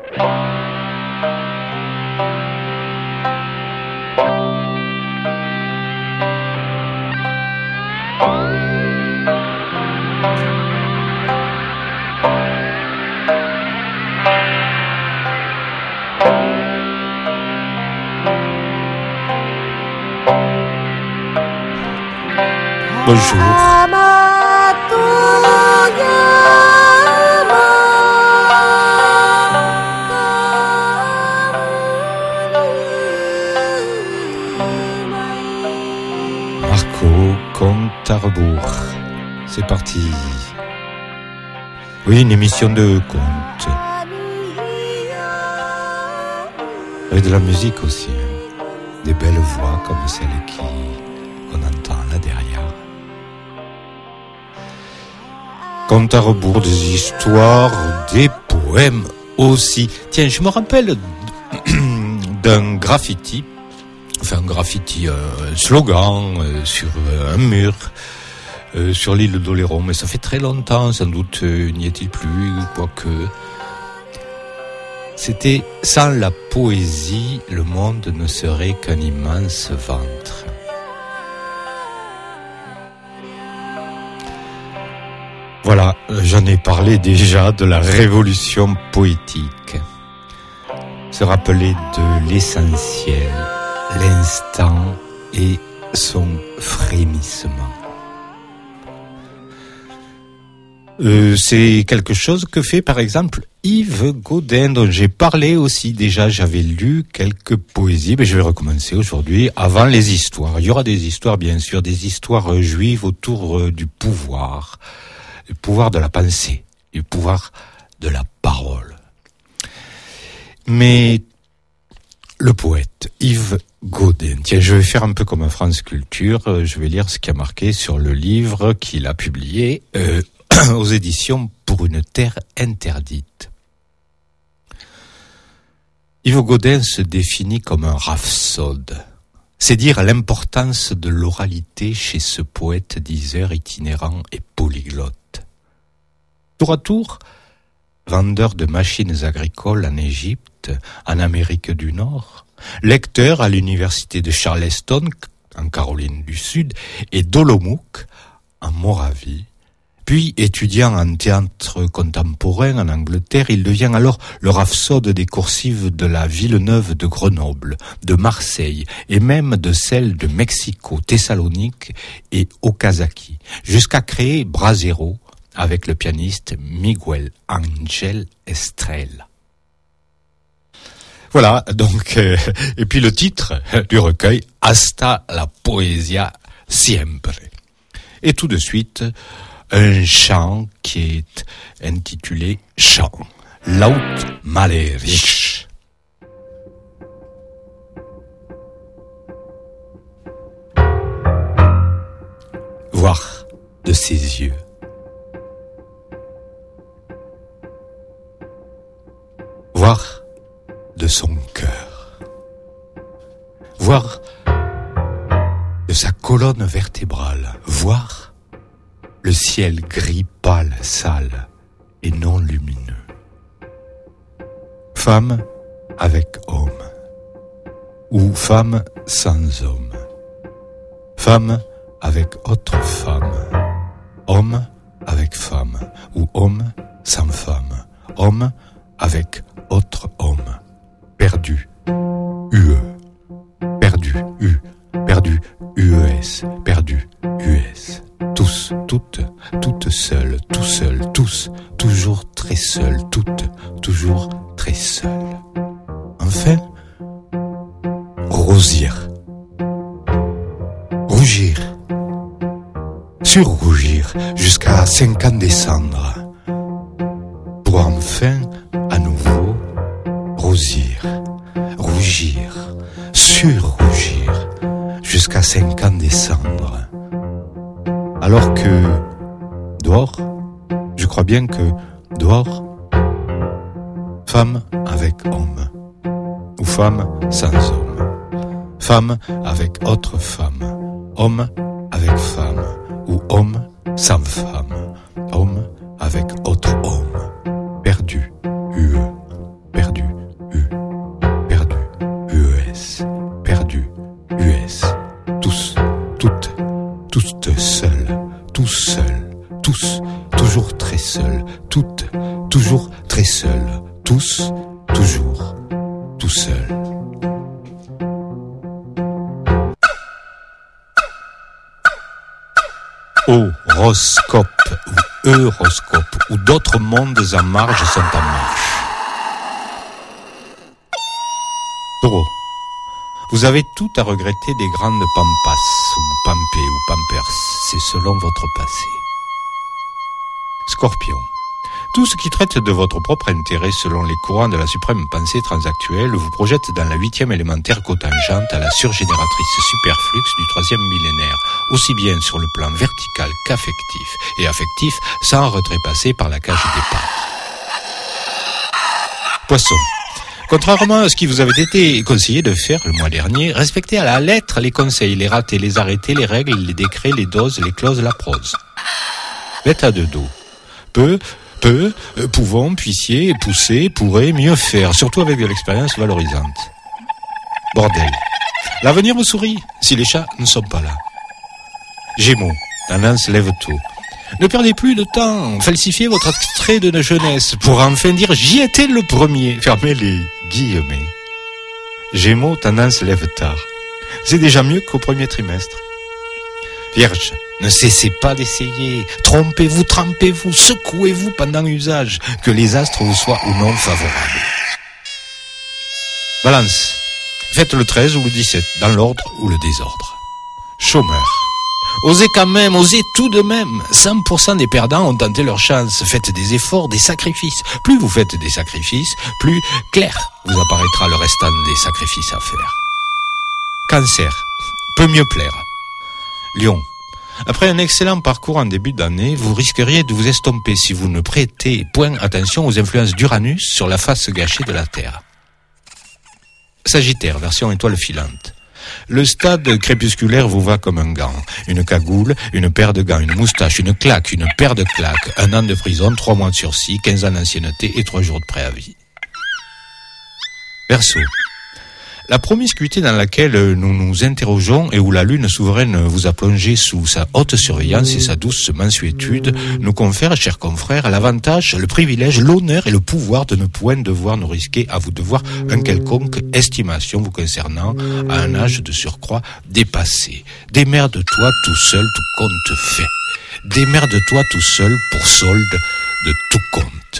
Bonjour. Marco compte à rebours. C'est parti. Oui, une émission de conte. Et de la musique aussi. Des belles voix comme celle qu'on entend là derrière. Conte à rebours, des histoires, des poèmes aussi. Tiens, je me rappelle d'un graffiti, un slogan sur un mur sur l'île d'Oléron, mais ça fait très longtemps, sans doute n'y est-il plus, quoique. C'était « Sans la poésie, le monde ne serait qu'un immense ventre ». Voilà, j'en ai parlé déjà de la révolution poétique. Se rappeler de l'essentiel, l'instant et son frémissement. C'est quelque chose que fait par exemple Yves Gaudin, dont j'ai parlé aussi déjà. J'avais lu quelques poésies, mais je vais recommencer aujourd'hui avant les histoires. Il y aura des histoires, bien sûr, des histoires juives autour du pouvoir de la pensée, du pouvoir de la parole. Mais le poète Yves Gaudin, tiens, je vais faire un peu comme un France Culture, je vais lire ce qui a marqué sur le livre qu'il a publié aux éditions Pour une terre interdite. Yves Gaudin se définit comme un rhapsode. C'est dire l'importance de l'oralité chez ce poète diseur itinérant et polyglotte. Tour à tour, vendeur de machines agricoles en Égypte, en Amérique du Nord, lecteur à l'université de Charleston, en Caroline du Sud, et d'Olomouc, en Moravie, puis étudiant en théâtre contemporain en Angleterre, il devient alors le rhapsode des coursives de la Villeneuve de Grenoble, de Marseille et même de celles de Mexico, Thessalonique et Okazaki, jusqu'à créer Brasero avec le pianiste Miguel Ángel Estrella. Voilà, donc, et puis le titre du recueil, Hasta la poesia siempre. Et tout de suite, un chant qui est intitulé Chant, Laut malerisch. Voir de ses yeux. Voir de son cœur. Voir de sa colonne vertébrale. Voir le ciel gris pâle, sale et non lumineux. Femme avec homme, ou femme sans homme. Femme avec autre femme. Homme avec femme, ou homme sans femme. Homme avec autre homme. Perdu, UE. Perdu, U. Perdu, UES. Perdu, US. Tous, toutes seules, tout seul, tous, toujours très seuls, toutes, toujours très seules. Enfin, rosir, rougir, surrougir jusqu'à incandescendre, pour enfin, à nouveau, rosir, rougir, surrougir jusqu'à incandescendre. Alors que dehors, je crois bien que dehors, femme avec homme, ou femme sans homme, femme avec autre femme, homme avec femme, ou homme sans femme, homme avec autre homme, perdu, UE, perdu, seul. Tous, toujours, tout seul. Horoscope ou euroscope ou d'autres mondes en marge sont en marche. Taureau, vous avez tout à regretter des grandes pampas ou pampés ou pampers, c'est selon votre passé. Scorpion, tout ce qui traite de votre propre intérêt selon les courants de la suprême pensée transactuelle vous projette dans la 8e élémentaire cotangente à la surgénératrice superflux du 3e millénaire, aussi bien sur le plan vertical qu'affectif et affectif, sans retrépasser par la cage départ. Poisson, contrairement à ce qui vous avait été conseillé de faire le mois dernier, respectez à la lettre les conseils, les ratés, les arrêtés, les règles, les décrets, les doses, les clauses, la prose. L'état de dos. Pouvons, puissiez, pousser, pourrez mieux faire, surtout avec de l'expérience valorisante. Bordel. L'avenir vous sourit, si les chats ne sont pas là. Gémeaux, tendance lève tôt. Ne perdez plus de temps, falsifiez votre extrait de jeunesse pour enfin dire « j'y étais le premier », fermez les guillemets. Gémeaux, tendance lève tard. C'est déjà mieux qu'au premier trimestre. Vierge, ne cessez pas d'essayer, trompez-vous, trempez-vous, secouez-vous pendant usage, que les astres vous soient ou non favorables. Balance, faites le 13 ou le 17, dans l'ordre ou le désordre. Chômeur, osez quand même, osez tout de même. 100% des perdants ont tenté leur chance, faites des efforts, des sacrifices. Plus vous faites des sacrifices, plus clair vous apparaîtra le restant des sacrifices à faire. Cancer, peut mieux plaire. Lion, après un excellent parcours en début d'année, vous risqueriez de vous estomper si vous ne prêtez point attention aux influences d'Uranus sur la face gâchée de la Terre. Sagittaire, version étoile filante. Le stade crépusculaire vous va comme un gant. Une cagoule, une paire de gants, une moustache, une claque, une paire de claques, 1 an de prison, 3 mois de sursis, 15 ans d'ancienneté et 3 jours de préavis. Verseau. La promiscuité dans laquelle nous nous interrogeons et où la lune souveraine vous a plongé sous sa haute surveillance et sa douce mansuétude nous confère, chers confrères, l'avantage, le privilège, l'honneur et le pouvoir de ne point devoir nous risquer à vous devoir un quelconque estimation vous concernant à un âge de surcroît dépassé. Démerde-toi tout seul, tout compte fait. Démerde-toi tout seul pour solde de tout compte.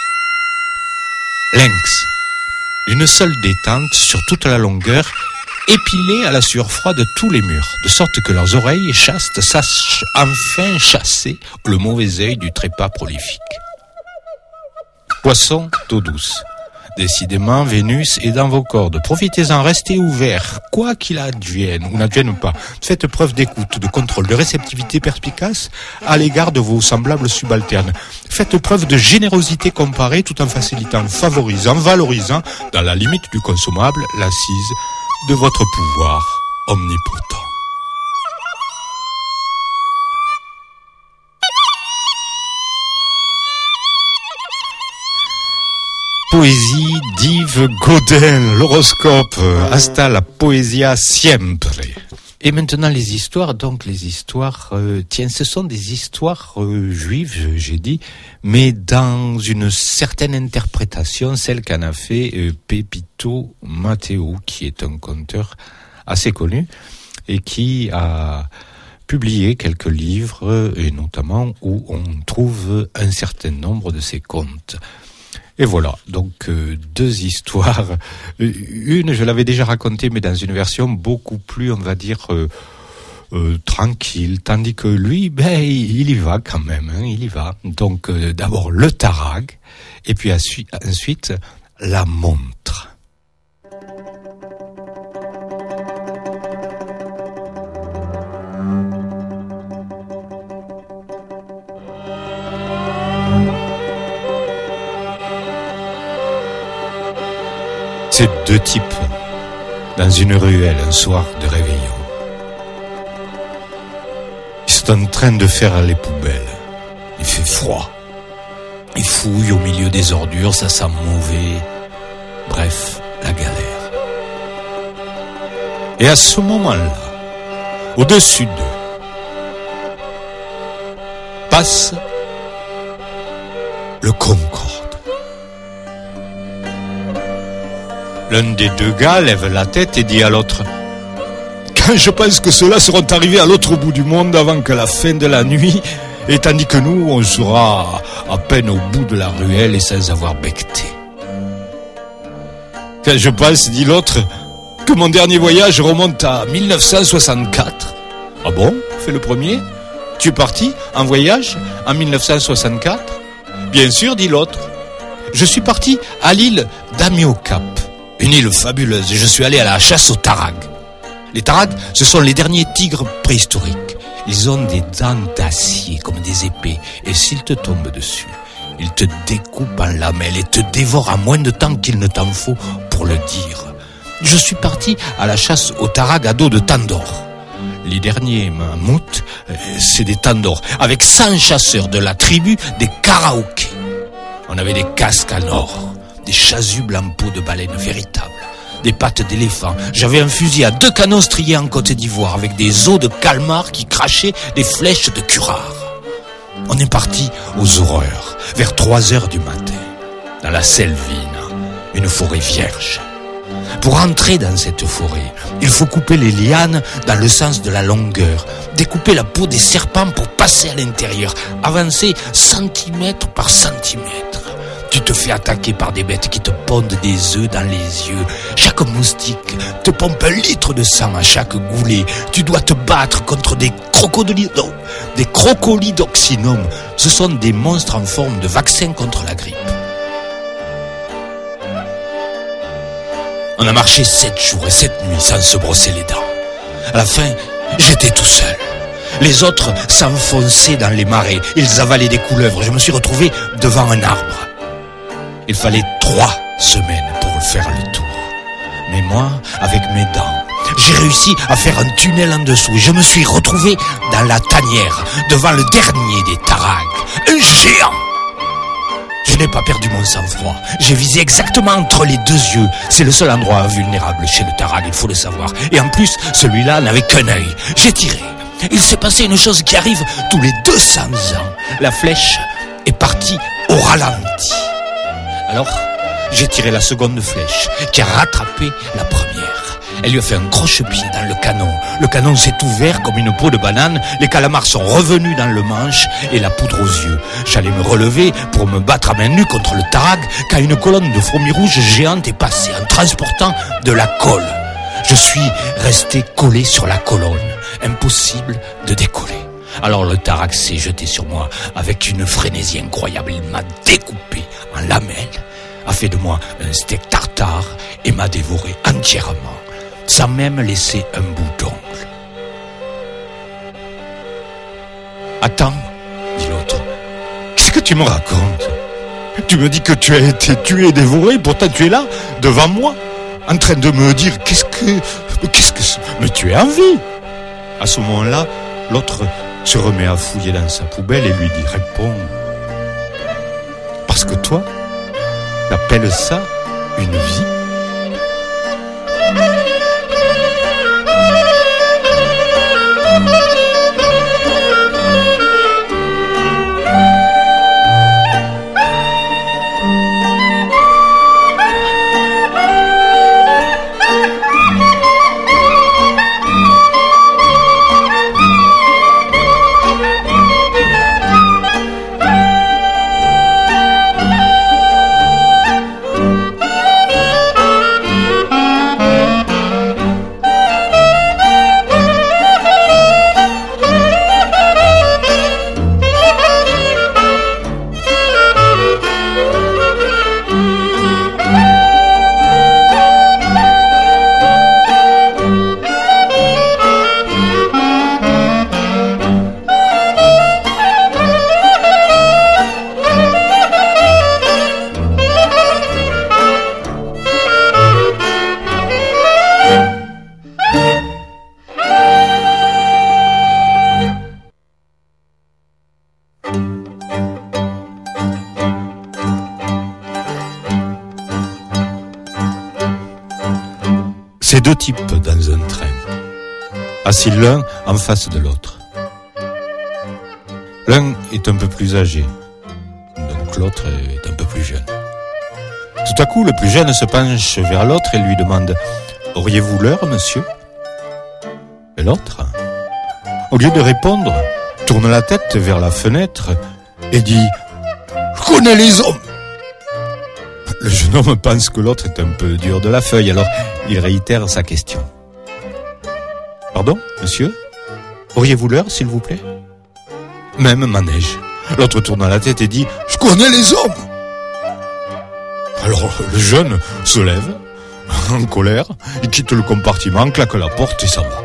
Lynx. D'une seule détente sur toute la longueur, épilés à la sueur froide de tous les murs, de sorte que leurs oreilles chastes sachent enfin chasser le mauvais œil du trépas prolifique. Poisson d'eau douce. Décidément, Vénus est dans vos cordes. Profitez-en, restez ouverts, quoi qu'il advienne ou n'advienne pas. Faites preuve d'écoute, de contrôle, de réceptivité perspicace à l'égard de vos semblables subalternes. Faites preuve de générosité comparée tout en facilitant, favorisant, valorisant, dans la limite du consommable, l'assise de votre pouvoir omnipotent. Poésie d'Yves Godin, l'horoscope, hasta la poesia siempre. Et maintenant les histoires, tiens, ce sont des histoires juives, j'ai dit, mais dans une certaine interprétation, celle qu'en a fait Pepito Matteo, qui est un conteur assez connu et qui a publié quelques livres, et notamment où on trouve un certain nombre de ses contes. Et voilà, donc 2 histoires. Une, je l'avais déjà racontée, mais dans une version beaucoup plus, on va dire, tranquille. Tandis que lui, il y va quand même, il y va. Donc d'abord le tarag, et puis ensuite la montre. C'est 2 types dans une ruelle un soir de réveillon. Ils sont en train de faire les poubelles. Il fait froid. Ils fouillent au milieu des ordures, ça sent mauvais. Bref, la galère. Et à ce moment-là, au-dessus d'eux, passe le Concorde. L'un des deux gars lève la tête et dit à l'autre: quand je pense que ceux-là seront arrivés à l'autre bout du monde avant que la fin de la nuit, et tandis que nous, on sera à peine au bout de la ruelle et sans avoir becqueté. Quand je pense, dit l'autre, que mon dernier voyage remonte à 1964. Ah bon? Fait le premier. Tu es parti en voyage en 1964? Bien sûr, dit l'autre. Je suis parti à l'île d'Amiocap, une île fabuleuse, et je suis allé à la chasse aux tarags. Les tarags, ce sont les derniers tigres préhistoriques. Ils ont des dents d'acier comme des épées, et s'ils te tombent dessus, ils te découpent en lamelles et te dévorent en moins de temps qu'il ne t'en faut pour le dire. Je suis parti à la chasse aux tarags à dos de tandor. Les derniers mammouths, c'est des tandors, avec 100 chasseurs de la tribu des karaokés. On avait des casques en or, des chasubles en peau de baleine véritable, des pattes d'éléphant. J'avais un fusil à 2 canons striés en Côte d'Ivoire, avec des os de calmar qui crachaient des flèches de curare. On est parti aux horreurs, vers 3 heures du matin, dans la Selvine, une forêt vierge. Pour entrer dans cette forêt, il faut couper les lianes dans le sens de la longueur, découper la peau des serpents pour passer à l'intérieur, avancer centimètre par centimètre. Tu te fais attaquer par des bêtes qui te pondent des œufs dans les yeux. Chaque moustique te pompe 1 litre de sang à chaque goulet. Tu dois te battre contre des crocodilidocynum. Ce sont des monstres en forme de vaccin contre la grippe. On a marché 7 jours et 7 nuits sans se brosser les dents. À la fin, j'étais tout seul. Les autres s'enfonçaient dans les marais. Ils avalaient des couleuvres. Je me suis retrouvé devant un arbre. Il fallait 3 semaines pour faire le tour. Mais moi, avec mes dents, j'ai réussi à faire un tunnel en dessous. Je me suis retrouvé dans la tanière, devant le dernier des tarags. Un géant! Je n'ai pas perdu mon sang-froid. J'ai visé exactement entre les 2 yeux. C'est le seul endroit vulnérable chez le tarag, il faut le savoir. Et en plus, celui-là n'avait qu'un œil. J'ai tiré. Il s'est passé une chose qui arrive tous les 200 ans. La flèche est partie au ralenti. Alors, j'ai tiré la seconde flèche qui a rattrapé la première. Elle lui a fait un croche-pied dans le canon. Le canon s'est ouvert comme une peau de banane. Les calamars sont revenus dans le manche et la poudre aux yeux. J'allais me relever pour me battre à main nue contre le tarag quand une colonne de fourmis rouges géantes est passée en transportant de la colle. Je suis resté collé sur la colonne. Impossible de décoller. Alors le tarag s'est jeté sur moi avec une frénésie incroyable. Il m'a découpé en lamelles, a fait de moi un steak tartare et m'a dévoré entièrement, sans même laisser un bout d'ongle. Attends, dit l'autre, qu'est-ce que tu me racontes? Tu me dis que tu as été tué et dévoré, pourtant tu es là, devant moi, en train de me dire mais tu es en vie. À ce moment-là, l'autre se remet à fouiller dans sa poubelle et lui dit: réponds. Parce que toi, t'appelles ça une vie? C'est 2 types dans un train, assis l'un en face de l'autre. L'un est un peu plus âgé, donc l'autre est un peu plus jeune. Tout à coup, le plus jeune se penche vers l'autre et lui demande « Auriez-vous l'heure, monsieur ?» Et l'autre, au lieu de répondre, tourne la tête vers la fenêtre et dit « Je connais les hommes !» Le jeune homme pense que l'autre est un peu dur de la feuille, alors il réitère sa question. « Pardon, monsieur ? Auriez-vous l'heure, s'il vous plaît ?» Même manège. L'autre tourne la tête et dit « Je connais les hommes !» Alors le jeune se lève, en colère, il quitte le compartiment, claque la porte et s'en va.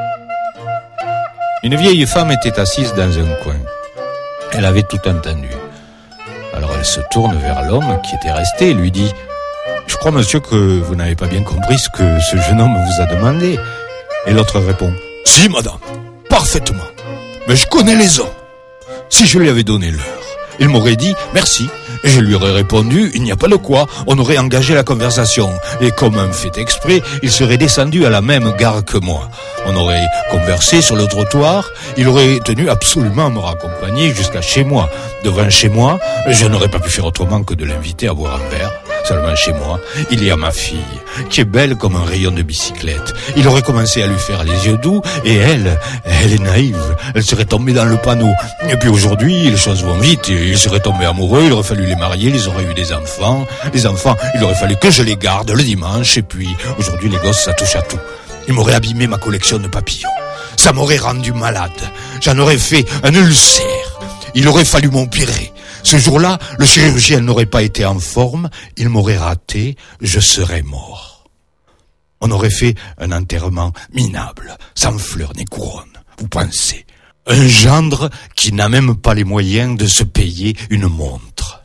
Une vieille femme était assise dans un coin. Elle avait tout entendu. Alors elle se tourne vers l'homme qui était resté et lui dit « Je crois, monsieur, que vous n'avez pas bien compris ce que ce jeune homme vous a demandé. » Et l'autre répond « Si, madame, parfaitement. Mais je connais les hommes. Si je lui avais donné l'heure, il m'aurait dit « Merci ». Et je lui aurais répondu « Il n'y a pas de quoi, on aurait engagé la conversation. » Et comme un fait exprès, il serait descendu à la même gare que moi. On aurait conversé sur le trottoir, il aurait tenu absolument à me raccompagner jusqu'à chez moi. Devant chez moi, je n'aurais pas pu faire autrement que de l'inviter à boire un verre. Seulement chez moi, il y a ma fille, qui est belle comme un rayon de bicyclette. Il aurait commencé à lui faire les yeux doux, et elle est naïve. Elle serait tombée dans le panneau. Et puis aujourd'hui, les choses vont vite. Il serait tombé amoureux, il aurait fallu les marier, ils auraient eu des enfants. Les enfants, il aurait fallu que je les garde le dimanche. Et puis, aujourd'hui, les gosses, ça touche à tout. Il m'aurait abîmé ma collection de papillons. Ça m'aurait rendu malade. J'en aurais fait un ulcère. Il aurait fallu m'opérer. Ce jour-là, le chirurgien n'aurait pas été en forme, il m'aurait raté, je serais mort. On aurait fait un enterrement minable, sans fleurs ni couronne. Vous pensez, un gendre qui n'a même pas les moyens de se payer une montre.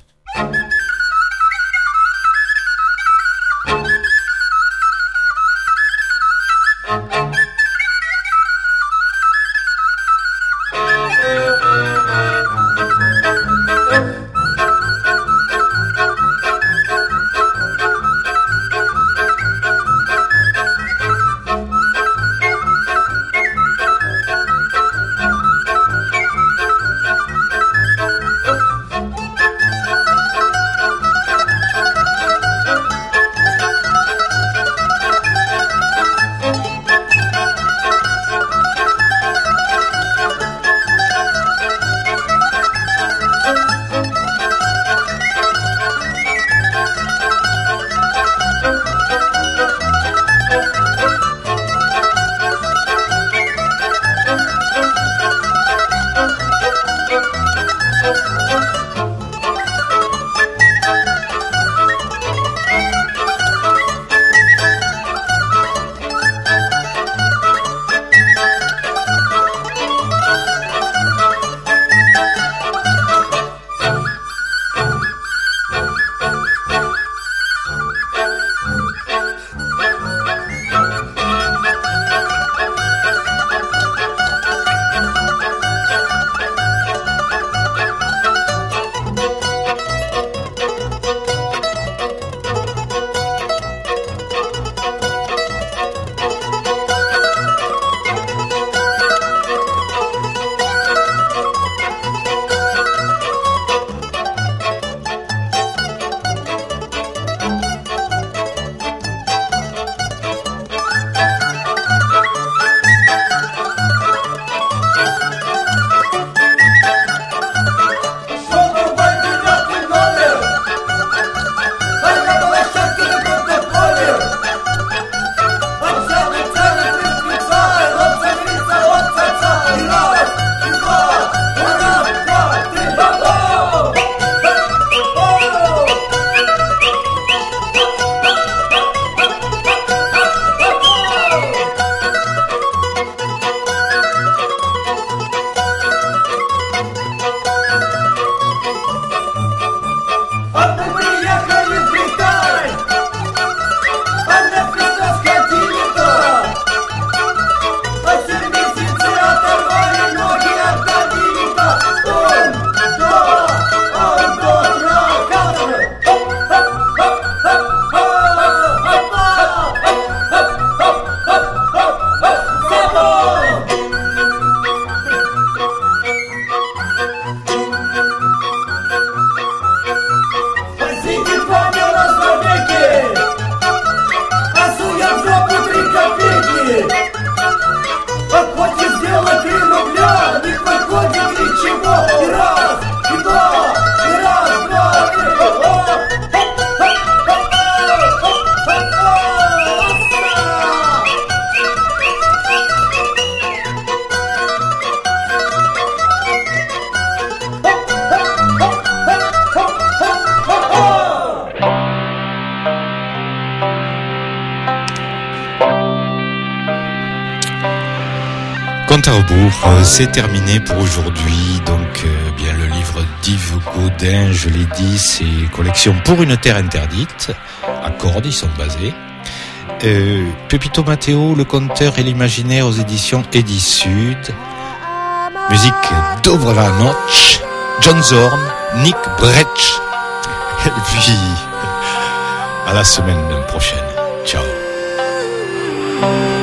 compte à rebours. C'est terminé pour aujourd'hui. Donc, bien le livre d'Yves Gaudin, je l'ai dit, c'est collection Pour une terre interdite. À Cordes, ils sont basés. Pepito Matteo, le conteur et l'imaginaire aux éditions Edi Sud. Musique Dobra Noc, John Zorn, Nick Brecht. Et puis, à la semaine prochaine. Ciao.